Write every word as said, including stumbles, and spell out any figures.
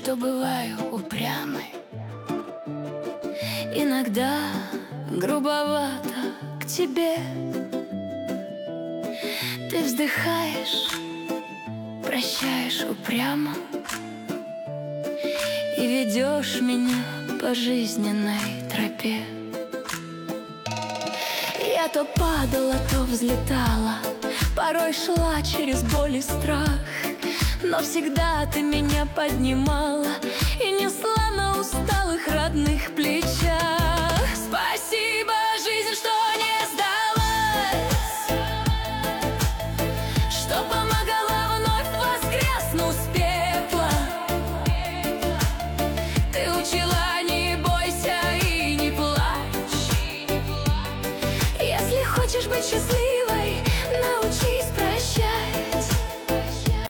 что бываю упрямой, иногда грубовато к тебе. Ты вздыхаешь, прощаешь упрямо и ведешь меня по жизненной тропе. Я то падала, то взлетала, порой шла через боль и страх, но всегда ты меня поднимала и несла на усталых родных плечах. Спасибо, жизнь, что не сдалась, что помогала вновь воскреснуть с пепла. Ты учила: не бойся и не плачь, если хочешь быть счастливой.